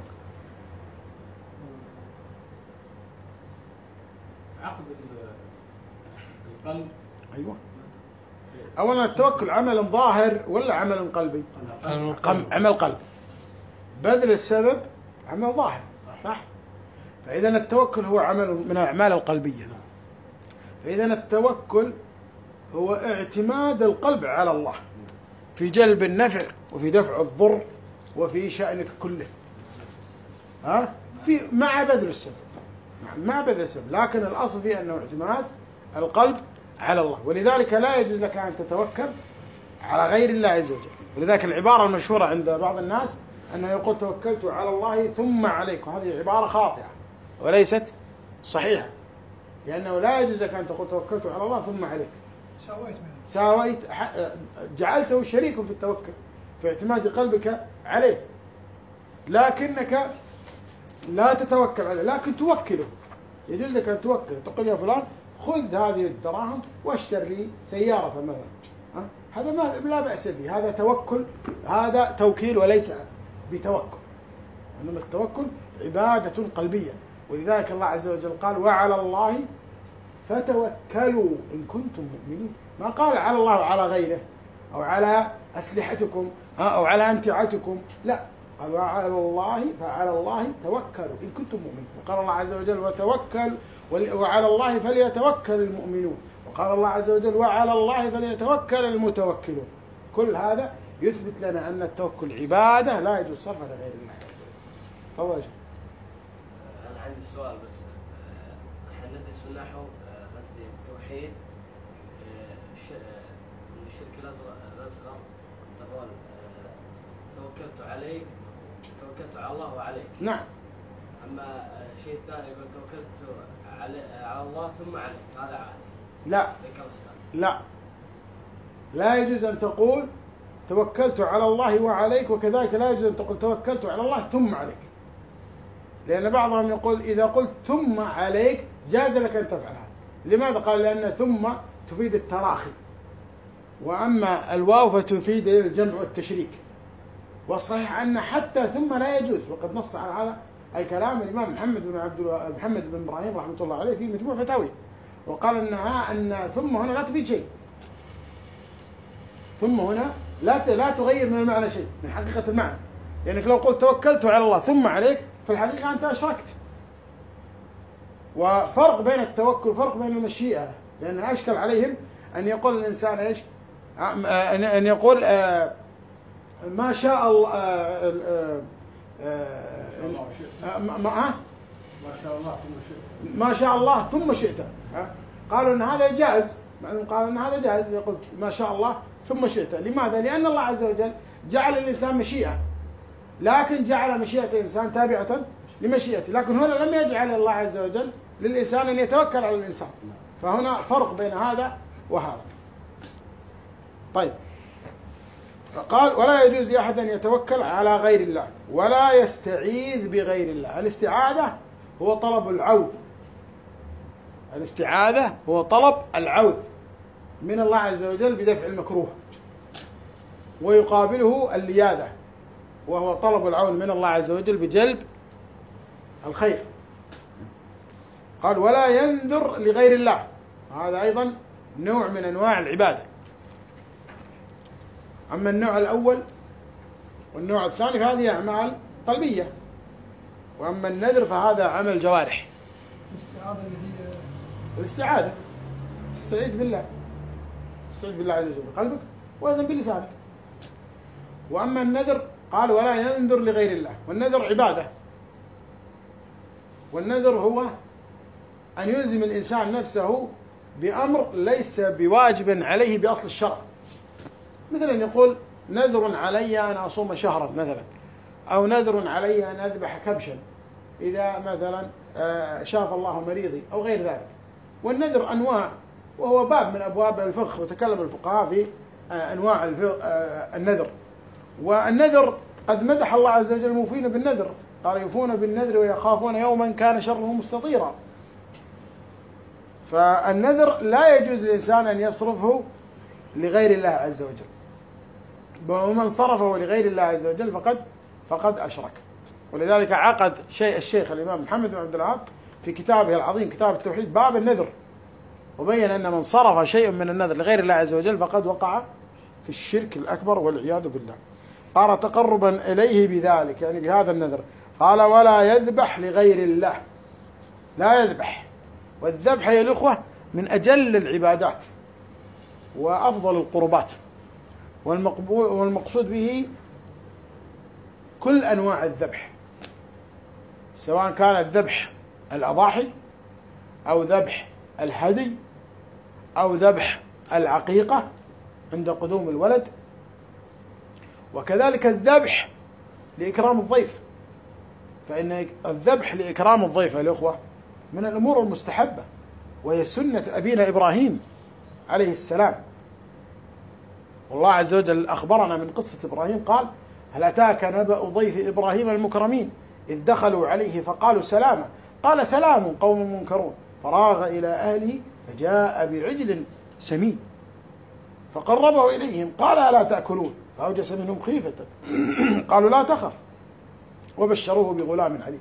عقد القلب. أيوة. أولا التوكل عمل ظاهر ولا عمل قلبي؟ عمل قلب. بذل السبب عمل ظاهر، صح؟ فإذا التوكل هو عمل من الأعمال القلبية. فإذا التوكل هو اعتماد القلب على الله في جلب النفع وفي دفع الضر وفي شأنك كله، ها؟ في مع بذل السبب، مع بذل السبب، لكن الأصل فيه أنه اعتماد القلب على الله، ولذلك لا يجوز لك أن تتوكل على غير الله عز وجل. ولذلك العبارة المشهورة عند بعض الناس أنه يقول توكلت على الله ثم عليك، وهذه عبارة خاطئة وليست صحيحة، لأنه لا يجوز لك أن تقول توكلت على الله ثم عليك. ساويت ساويت جعلته شريك في التوكل، في اعتماد قلبك عليه، لكنك لا تتوكل عليه، لكن توكله. يجوز لك أن توكل، تقول يا فلان خذ هذه الدراهم واشتر لي سيارة مثلا، هذا ما لا بأس به، هذا توكل، هذا توكيل وليس بتوكل، إنما التوكل عبادة قلبية. ولذلك الله عز وجل قال وعلى الله فتوكلوا إن كنتم مؤمنين، ما قال على الله وعلى غيره أو على أسلحتكم أو على أمتعتكم، لا، قال وعلى الله فعلى الله توكلوا إن كنتم مؤمنين. وقال الله عز وجل وتوكل وعلى الله فليتوكل المؤمنون، وقال الله عز وجل وعلى الله فليتوكل المتوكلون. كل هذا يثبت لنا أن التوكل عبادة لا يجوز صرفها لغير الله. تفضل. أنا عندي سؤال بس، احنا ندرس في النحو قصدي التوحيد الشرك الأصغر، تقول توكلت عليك، توكلت على الله وعليك. نعم. أما الشيء الثاني يقول توكلت على الله ثم عليك، هذا عادي. لا لا لا يجوز أن تقول توكلت على الله وعليك، وكذلك لا يجوز أن تقول توكلت على الله ثم عليك، لأن بعضهم يقول إذا قلت ثم عليك جاز لك أن تفعل هذا. لماذا؟ قال لأن ثم تفيد التراخي، وأما الواو فتفيد الجمع والتشريك، والصحيح أن حتى ثم لا يجوز، وقد نص على هذا الكلام الإمام محمد بن عبد محمد بن إبراهيم رحمة الله عليه في مجموع فتاوي، وقال أنها أن ثم هنا لا تفيد شيء، ثم هنا لا لا تغير من المعنى شيء، من حقيقة المعنى، لأنك لو قلت توكلت على الله ثم عليك في الحقيقة أنت أشركت. وفرق بين التوكل وفرق بين المشيئة، لأن أشكل عليهم أن يقول الإنسان إيش؟ أن يقول ما شاء الله ما شاء الله ثم شئت، ما شاء الله ثم شئت. قالوا أن هذا جائز، قالوا أن هذا جائز، يقول ما شاء الله ثم شئت. لماذا؟ لأن الله عز وجل جعل الإنسان مشيئة، لكن جعل مشيئة الإنسان تابعة لمشيئته، لكن هنا لم يجعل الله عز وجل للإنسان أن يتوكل على الإنسان، فهنا فرق بين هذا وهذا. طيب، قال ولا يجوز لأحد أن يتوكل على غير الله ولا يستعيذ بغير الله. الاستعاذة هو طلب العوذ، الاستعاذة هو طلب العوذ من الله عز وجل بدفع المكروه، ويقابله اللياذة وهو طلب العون من الله عز وجل بجلب الخير. قال ولا ينذر لغير الله، هذا أيضا نوع من أنواع العبادة. أما النوع الأول والنوع الثاني فهذه أعمال قلبية، وأما النذر فهذا عمل جوارح. الاستعاذة اللي هي الاستعاذة تستعيذ بالله، تستعيذ بالله عز وجل بقلبك وأيضا بلسانك. وأما النذر قال ولا ينذر لغير الله، والنذر عبادة، والنذر هو أن يلزم الإنسان نفسه بأمر ليس بواجب عليه بأصل الشرع، مثلا يقول نذر علي أن أصوم شهرا مثلا، أو نذر علي أن أذبح كبشا إذا مثلا شاف الله مريضي أو غير ذلك. والنذر أنواع، وهو باب من أبواب الفقه، وتكلم الفقهاء في أنواع النذر. والنذر قد مدح الله عز وجل الموفين بالنذر، قال يوفون بالنذر ويخافون يوما كان شره مستطيرا. فالنذر لا يجوز للإنسان أن يصرفه لغير الله عز وجل، ومن صرفه لغير الله عز وجل فقد فقد أشرك. ولذلك عقد شيء الشيخ الإمام محمد بن عبد الوهاب في كتابه العظيم كتاب التوحيد باب النذر، وبين أن من صرف شيء من النذر لغير الله عز وجل فقد وقع في الشرك الأكبر والعياذ بالله. قال تقربا إليه بذلك، يعني بهذا النذر. قال ولا يذبح لغير الله، لا يذبح. والذبح يا الأخوة من أجل العبادات وأفضل القربات، والمقصود به كل أنواع الذبح، سواء كان الذبح الأضاحي أو ذبح الهدي أو ذبح العقيقة عند قدوم الولد، وكذلك الذبح لإكرام الضيف، فإن الذبح لإكرام الضيف يا الأخوة من الأمور المستحبة، وهي سنة أبينا إبراهيم عليه السلام. والله عز وجل أخبرنا من قصة إبراهيم قال: هل أتاك نبأ ضيف إبراهيم المكرمين إذ دخلوا عليه فقالوا سلاما قال سلام قوم منكرون فراغ إلى أهله فجاء بعجل سمين فقربه إليهم قال: ألا تأكلون؟ فأوجس منهم خيفة قالوا: لا تخف، وبشروه بغلام حليم.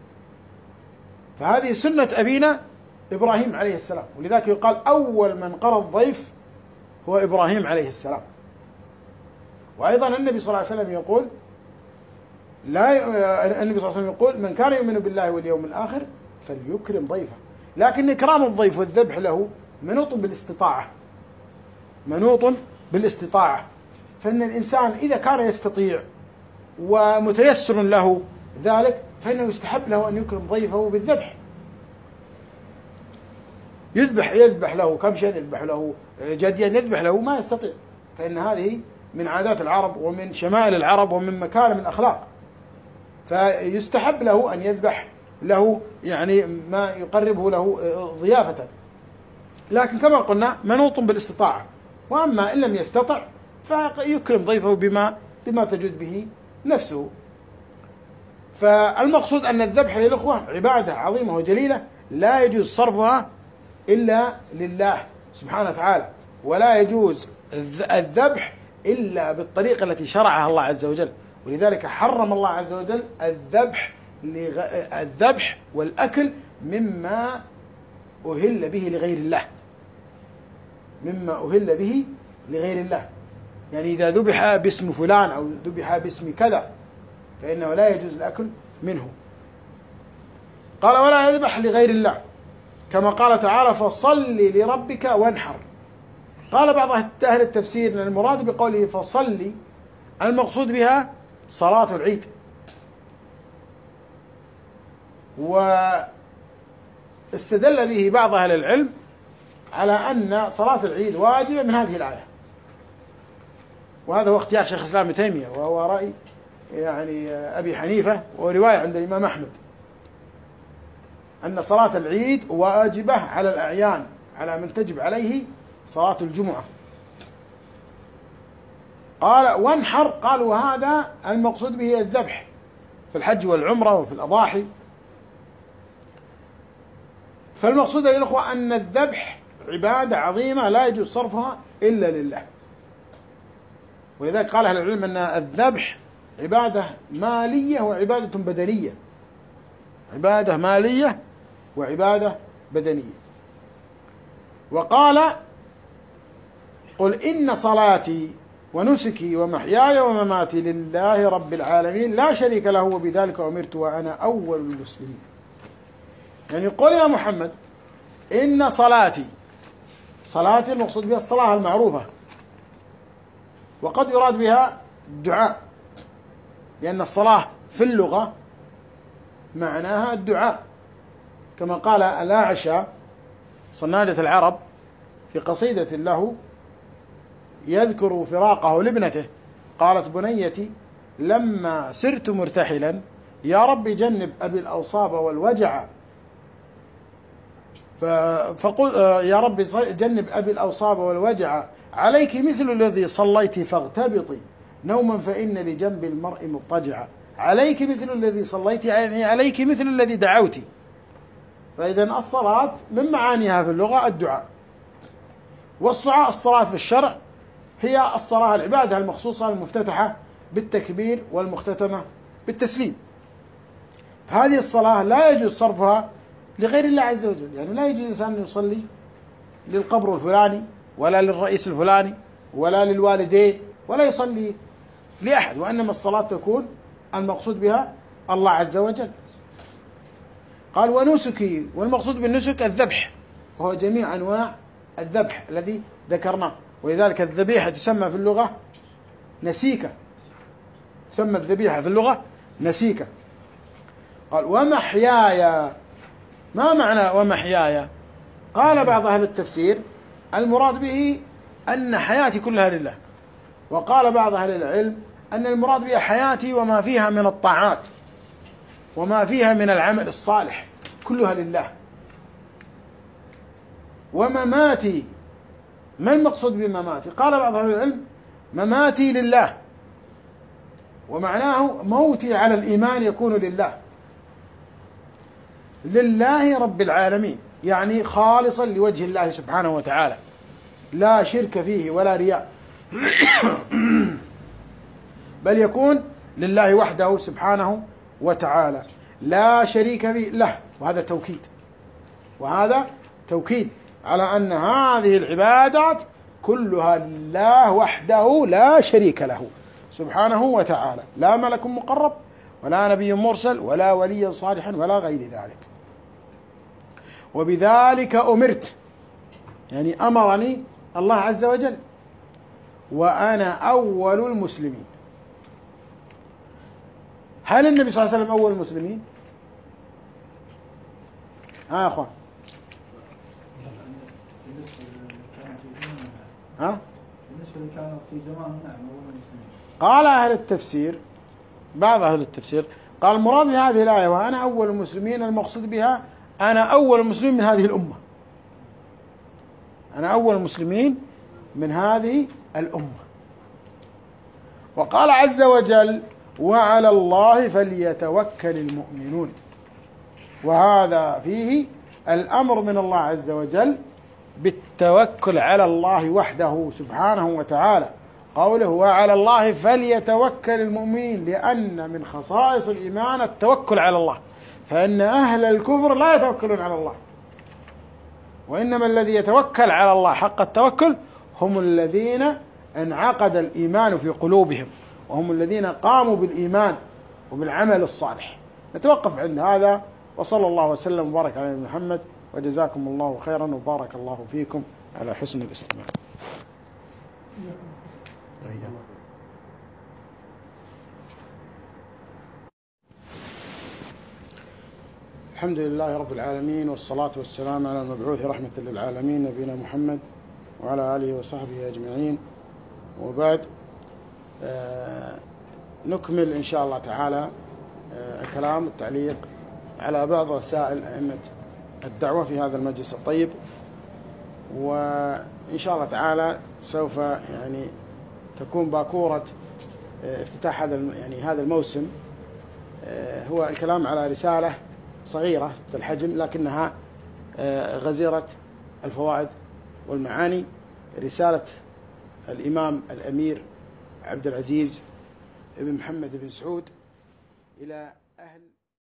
فهذه سنة أبينا إبراهيم عليه السلام، ولذلك يقال أول من قرى الضيف هو إبراهيم عليه السلام. وأيضا النبي صلى الله عليه وسلم يقول لا النبي صلى الله عليه وسلم يقول: من كان يؤمن بالله واليوم الآخر فليكرم ضيفه. لكن إكرام الضيف والذبح له منوط بالاستطاعة، منوط بالاستطاعة، فإن الإنسان إذا كان يستطيع ومتيسر له ذلك فإنه يستحب له أن يكرم ضيفه بالذبح. يذبح يذبح له كبشا، يذبح له جديا، يذبح له ما يستطيع، فإن هذه من عادات العرب ومن شمائل العرب ومن مكارم الأخلاق، فيستحب له أن يذبح له يعني ما يقربه له ضيافة، لكن كما قلنا منوط بالاستطاعة. وأما إن لم يستطع فيكرم ضيفه بما بما تجد به نفسه. فالمقصود أن الذبح يا الأخوة عبادة عظيمة وجليلة لا يجوز صرفها إلا لله سبحانه وتعالى، ولا يجوز الذبح إلا بالطريقة التي شرعها الله عز وجل. ولذلك حرم الله عز وجل الذبح الذبح والأكل مما أهل به لغير الله، مما أهل به لغير الله، يعني إذا ذبح باسم فلان أو ذبح باسم كذا فإنه لا يجوز الأكل منه. قال: ولا يذبح لغير الله، كما قال تعالى: فصل لربك وانحر. قال بعض أهل التفسير أن المراد بقوله فصل المقصود بها صلاة العيد، واستدل به بعض أهل العلم على أن صلاة العيد واجبة من هذه الآية، وهذا هو اختيار شيخ الإسلام ابن تيمية، وهو رأي يعني أبي حنيفة ورواية عند الإمام أحمد، أن صلاة العيد واجبة على الأعيان، على من تجب عليه صلاة الجمعة. قال: وانحر، قالوا هذا المقصود به الذبح في الحج والعمرة وفي الأضاحي. فالمقصود يا الأخوة أن الذبح عبادة عظيمة لا يجوز صرفها إلا لله، ولذلك قال أهل العلم أن الذبح عبادة مالية وعبادة بدنية، عبادة مالية وعبادة بدنية. وقال: قل إن صلاتي ونسكي ومحياي ومماتي لله رب العالمين لا شريك له وبذلك أمرت وأنا أول المسلمين. يعني قل يا محمد إن صلاتي، صلاتي المقصود بها الصلاة المعروفة، وقد يراد بها الدعاء، لأن الصلاة في اللغة معناها الدعاء، كما قال الأعشى صنادة العرب في قصيدة له يذكر فراقه لابنته، قالت: بنيتي لما سرت مرتحلا يا رب جنب أبي الأوصاب والوجع، فقل يا رب جنب أبي الأوصاب والوجع، عليك مثل الذي صليت فاغتبطي نوما فإن لجنب المرء مضطجعا، عليك مثل الذي صليت يعني عليك مثل الذي دعوت. فإذا الصلاة من معانيها في اللغة الدعاء، والصلاة الصلاة في الشرع هي الصلاة العبادة المخصوصة المفتتحة بالتكبير والمختتمة بالتسليم. فهذه الصلاة لا يجوز صرفها لغير الله عز وجل، يعني لا يجوز الإنسان أن يصلي للقبر الفلاني ولا للرئيس الفلاني ولا للوالدين، ولا يصلي لأحد، وإنما الصلاة تكون المقصود بها الله عز وجل. قال: ونسكي، والمقصود بالنسك الذبح، وهو جميع أنواع الذبح الذي ذكرناه، ولذلك الذبيحة تسمى في اللغة نسيكة، تسمى الذبيحة في اللغة نسيكة. قال: ومحياي، ما معنى ومحياي؟ قال بعض أهل التفسير المراد به أن حياتي كلها لله. وقال بعض أهل العلم أن المراد بها حياتي وما فيها من الطاعات وما فيها من العمل الصالح كلها لله. ومماتي، ما المقصود بمماتي؟ قال بعض أهل العلم مماتي لله، ومعناه موتي على الإيمان يكون لله، لله رب العالمين، يعني خالصا لوجه الله سبحانه وتعالى، لا شرك فيه ولا رياء بل يكون لله وحده سبحانه وتعالى لا شريك فيه له. وهذا توكيد، وهذا توكيد على أن هذه العبادات كلها لله وحده لا شريك له سبحانه وتعالى، لا ملك مقرب ولا نبي مرسل ولا ولي صالح ولا غير ذلك. وبذلك أمرت، يعني أمرني الله عز وجل، وأنا أول المسلمين. هل النبي صلى الله عليه وسلم أول المسلمين؟ ها يا أخوان، ها؟ بالنسبة اللي كانوا في زمان نعم أول المسلمين. قال أهل التفسير، بعض أهل التفسير قال المراد بهذه الآية وأنا أول المسلمين، المقصود بها أنا أول المسلمين من هذه الأمة، أنا أول المسلمين من هذه الأمة. وقال عز وجل وعلى الله فليتوكل المؤمنون، وهذا فيه الأمر من الله عز وجل بالتوكل على الله وحده سبحانه وتعالى. قوله وعلى الله فليتوكل المؤمنين، لأن من خصائص الإيمان التوكل على الله، فإن أهل الكفر لا يتوكلون على الله، وإنما الذي يتوكل على الله حق التوكل هم الذين انعقد الإيمان في قلوبهم، وهم الذين قاموا بالإيمان وبالعمل الصالح. نتوقف عند هذا، وصلى الله وسلم وبارك على محمد، وجزاكم الله خيرا وبارك الله فيكم على حسن الاستماع. الحمد لله رب العالمين، والصلاة والسلام على المبعوث رحمة للعالمين نبينا محمد وعلى آله وصحبه أجمعين. وبعد آه نكمل إن شاء الله تعالى آه الكلام والتعليق على بعض رسائل أئمة الدعوة في هذا المجلس الطيب. وإن شاء الله تعالى سوف يعني تكون باكورة آه افتتاح هذا يعني هذا الموسم آه هو الكلام على رسالة صغيرة الحجم لكنها آه غزيرة الفوائد والمعاني، رسالة الإمام الأمير عبد العزيز بن محمد بن سعود إلى أهل